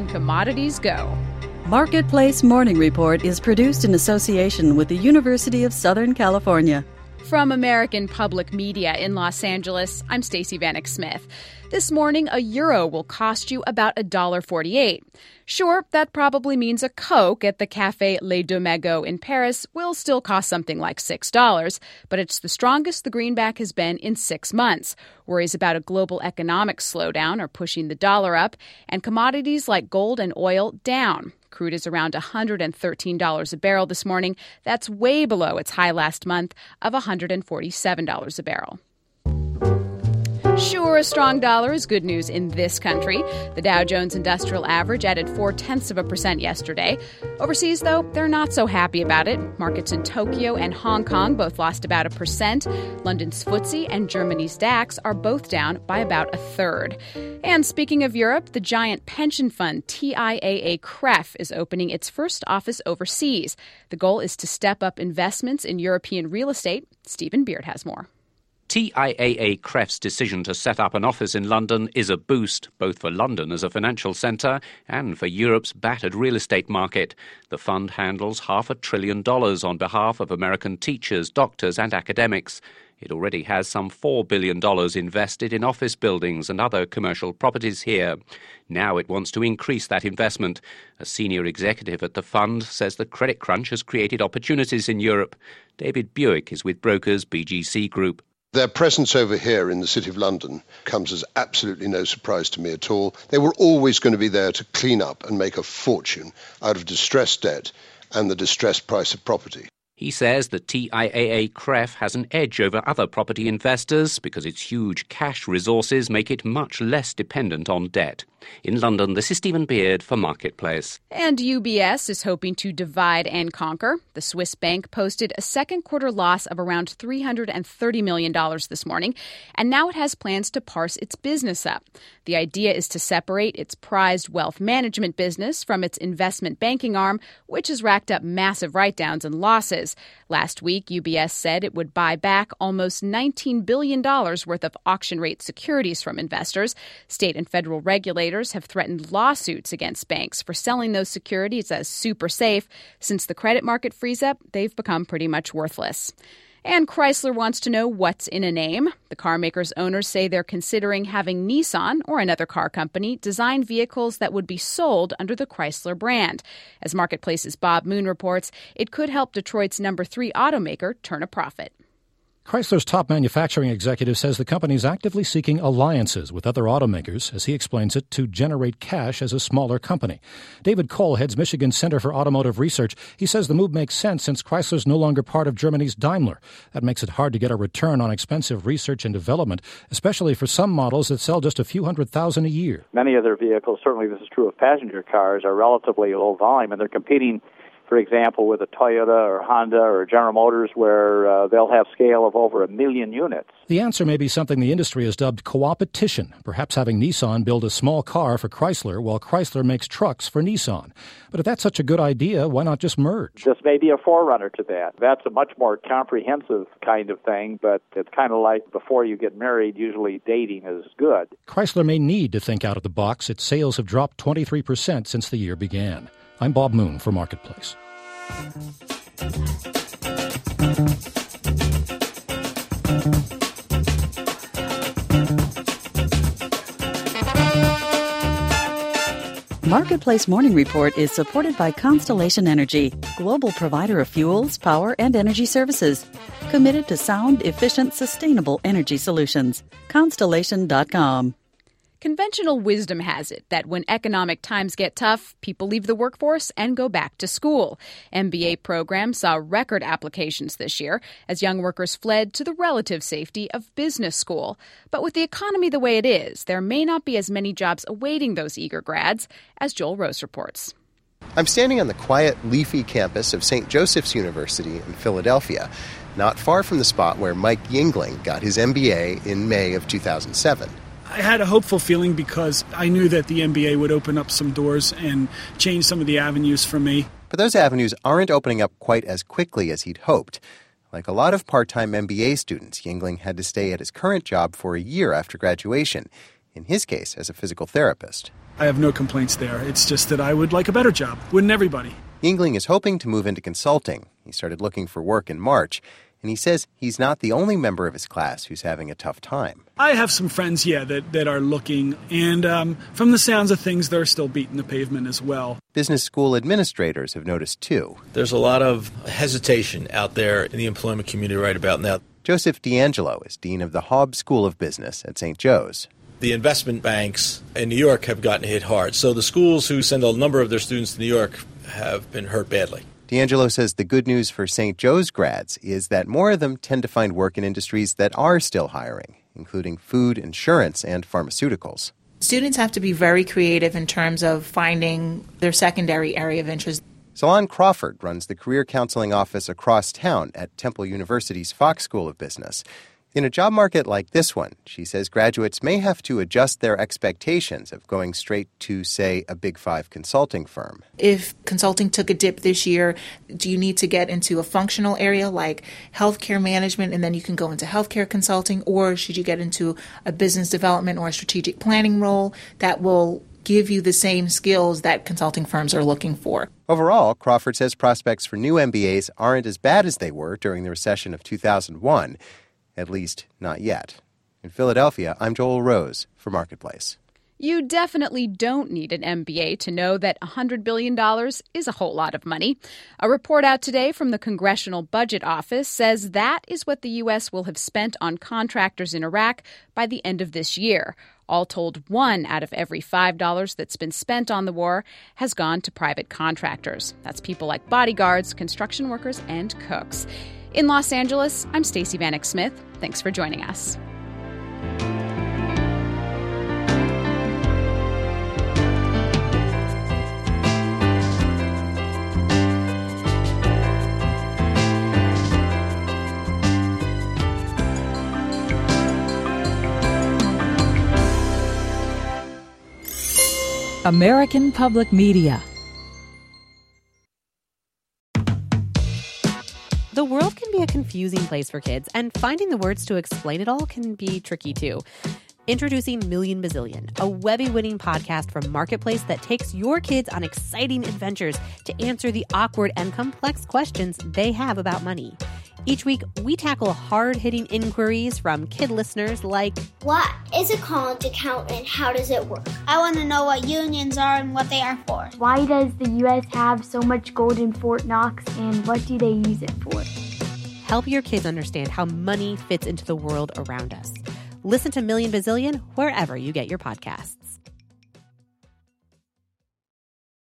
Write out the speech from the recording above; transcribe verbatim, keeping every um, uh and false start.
and commodities go. Marketplace Morning Report is produced in association with the University of Southern California. From American Public Media in Los Angeles, I'm Stacey Vanek Smith. This morning, a euro will cost you about one dollar forty-eight. Sure, that probably means a Coke at the Café Les Deux Magots in Paris will still cost something like six dollars, but it's the strongest the greenback has been in six months. Worries about a global economic slowdown are pushing the dollar up, and commodities like gold and oil down. Crude is around one hundred thirteen dollars a barrel this morning. That's way below its high last month of one hundred forty-seven dollars a barrel. Sure, a strong dollar is good news in this country. The Dow Jones Industrial Average added four-tenths of a percent yesterday. Overseas, though, they're not so happy about it. Markets in Tokyo and Hong Kong both lost about a percent. London's F T S E and Germany's DAX are both down by about a third. And speaking of Europe, the giant pension fund T I A A C R E F is opening its first office overseas. The goal is to step up investments in European real estate. Stephen Beard has more. T I A A C R E F's decision to set up an office in London is a boost, both for London as a financial centre and for Europe's battered real estate market. The fund handles half a trillion dollars on behalf of American teachers, doctors and academics. It already has some four billion dollars invested in office buildings and other commercial properties here. Now it wants to increase that investment. A senior executive at the fund says the credit crunch has created opportunities in Europe. David Buick is with brokers B G C Group. Their presence over here in the City of London comes as absolutely no surprise to me at all. They were always going to be there to clean up and make a fortune out of distressed debt and the distressed price of property. He says the T I A A C R E F has an edge over other property investors because its huge cash resources make it much less dependent on debt. In London, this is Stephen Beard for Marketplace. And U B S is hoping to divide and conquer. The Swiss bank posted a second quarter loss of around three hundred thirty million dollars this morning, and now it has plans to parse its business up. The idea is to separate its prized wealth management business from its investment banking arm, which has racked up massive write-downs and losses. Last week, U B S said it would buy back almost nineteen billion dollars worth of auction-rate securities from investors. State and federal regulators have threatened lawsuits against banks for selling those securities as super safe. Since the credit market freeze up, they've become pretty much worthless. And Chrysler wants to know what's in a name. The car maker's owners say they're considering having Nissan or another car company design vehicles that would be sold under the Chrysler brand. As Marketplace's Bob Moon reports, it could help Detroit's number three automaker turn a profit. Chrysler's top manufacturing executive says the company is actively seeking alliances with other automakers, as he explains it, to generate cash as a smaller company. David Cole heads Michigan's Center for Automotive Research. He says the move makes sense since Chrysler's no longer part of Germany's Daimler. That makes it hard to get a return on expensive research and development, especially for some models that sell just a few hundred thousand a year. Many of their vehicles, certainly this is true of passenger cars, are relatively low volume, and they're competing, for example, with a Toyota or Honda or General Motors, where uh, they'll have scale of over a million units. The answer may be something the industry has dubbed co-opetition, perhaps having Nissan build a small car for Chrysler while Chrysler makes trucks for Nissan. But if that's such a good idea, why not just merge? This may be a forerunner to that. That's a much more comprehensive kind of thing, but it's kind of like before you get married, usually dating is good. Chrysler may need to think out of the box. Its sales have dropped twenty-three percent since the year began. I'm Bob Moon for Marketplace. Marketplace Morning Report is supported by Constellation Energy, global provider of fuels, power, and energy services. Committed to sound, efficient, sustainable energy solutions. Constellation dot com. Conventional wisdom has it that when economic times get tough, people leave the workforce and go back to school. M B A programs saw record applications this year as young workers fled to the relative safety of business school. But with the economy the way it is, there may not be as many jobs awaiting those eager grads, as Joel Rose reports. I'm standing on the quiet, leafy campus of Saint Joseph's University in Philadelphia, not far from the spot where Mike Yingling got his M B A in May of two thousand seven. I had a hopeful feeling because I knew that the M B A would open up some doors and change some of the avenues for me. But those avenues aren't opening up quite as quickly as he'd hoped. Like a lot of part-time M B A students, Yingling had to stay at his current job for a year after graduation. in his case as a physical therapist. I have no complaints there. It's just that I would like a better job. Wouldn't everybody? Yingling is hoping to move into consulting. He started looking for work in March, and he says he's not the only member of his class who's having a tough time. I have some friends, yeah, that, that are looking, and um, from the sounds of things, they're still beating the pavement as well. Business school administrators have noticed, too. There's a lot of hesitation out there in the employment community right about now. Joseph D'Angelo is dean of the Haub School of Business at Saint Joe's. The investment banks in New York have gotten hit hard, so the schools who send a number of their students to New York have been hurt badly. D'Angelo says the good news for Saint Joe's grads is that more of them tend to find work in industries that are still hiring, including food, insurance, and pharmaceuticals. Students have to be very creative in terms of finding their secondary area of interest. Salon Crawford runs the career counseling office across town at Temple University's Fox School of Business. In a job market like this one, she says graduates may have to adjust their expectations of going straight to, say, a Big Five consulting firm. If consulting took a dip this year, do you need to get into a functional area like healthcare management and then you can go into healthcare consulting, or should you get into a business development or a strategic planning role that will give you the same skills that consulting firms are looking for? Overall, Crawford says prospects for new M B As aren't as bad as they were during the recession of two thousand one. At least, not yet. In Philadelphia, I'm Joel Rose for Marketplace. You definitely don't need an M B A to know that one hundred billion dollars is a whole lot of money. A report out today from the Congressional Budget Office says that is what the U S will have spent on contractors in Iraq by the end of this year. All told, one out of every five dollars that's been spent on the war has gone to private contractors. That's people like bodyguards, construction workers, and cooks. In Los Angeles, I'm Stacey Vanek Smith. Thanks for joining us. American Public Media. The world can be a confusing place for kids, and finding the words to explain it all can be tricky too. Introducing Million Bazillion, a Webby-winning podcast from Marketplace that takes your kids on exciting adventures to answer the awkward and complex questions they have about money. Each week, we tackle hard-hitting inquiries from kid listeners like, what is a college account and how does it work? I want to know what unions are and what they are for. Why does the U S have so much gold in Fort Knox and what do they use it for? Help your kids understand how money fits into the world around us. Listen to Million Bazillion wherever you get your podcasts.